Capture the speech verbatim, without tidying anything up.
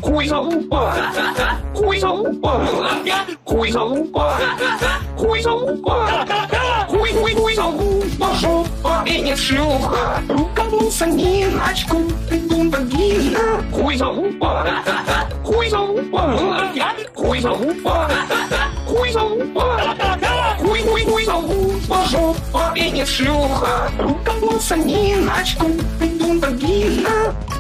Coisa limpa, coisa limpa, coisa limpa, coisa limpa, coi, coisa limpa, жопа и не шлюха, ругался не начку, ты бумбагина, coisa limpa, coisa limpa, coisa limpa, coisa limpa, coi, coi, coisa limpa, жопа и не шлюха, ругался не начку, ты бумбагина.